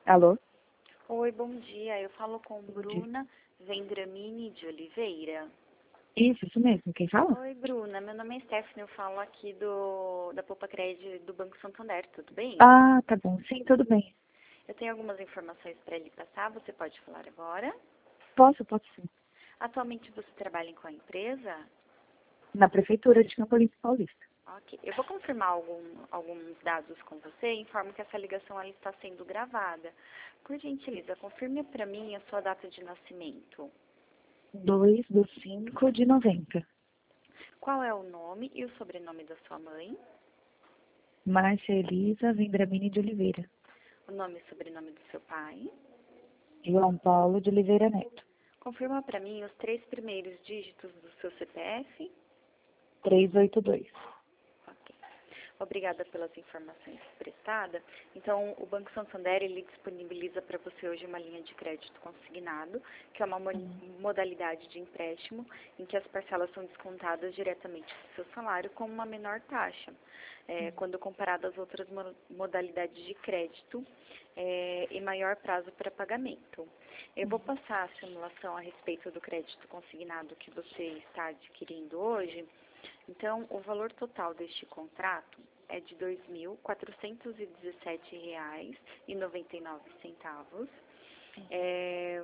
Alô? Oi, bom dia. Eu falo com Bom dia. Bruna Vendramini de Oliveira. Isso mesmo. Quem fala? Oi, Bruna. Meu nome é Stephanie. Eu falo aqui da Poupa Crédito do Banco Santander. Tudo bem? Ah, tá bom. Sim, tudo bem. Eu tenho algumas informações para lhe passar. Você pode falar agora? Posso sim. Atualmente você trabalha em qual empresa? Na Prefeitura de Campo Limpo Paulista. Ok. Eu vou confirmar alguns dados com você e informo que essa ligação ela está sendo gravada. Por gentileza, confirme para mim a sua data de nascimento. 2/5/90. Qual é o nome e o sobrenome da sua mãe? Márcia Elisa Vendramini de Oliveira. O nome e sobrenome do seu pai? João Paulo de Oliveira Neto. Confirma para mim os 3 primeiros dígitos do seu CPF. 382. Ok. Obrigada pelas informações prestadas. Então, o Banco Santander, ele disponibiliza para você hoje uma linha de crédito consignado, que é uma modalidade de empréstimo em que as parcelas são descontadas diretamente do seu salário com uma menor taxa, quando comparado às outras modalidades de crédito e maior prazo para pagamento. Eu vou passar a simulação a respeito do crédito consignado que você está adquirindo hoje. Então, o valor total deste contrato é de R$ 2.417,99.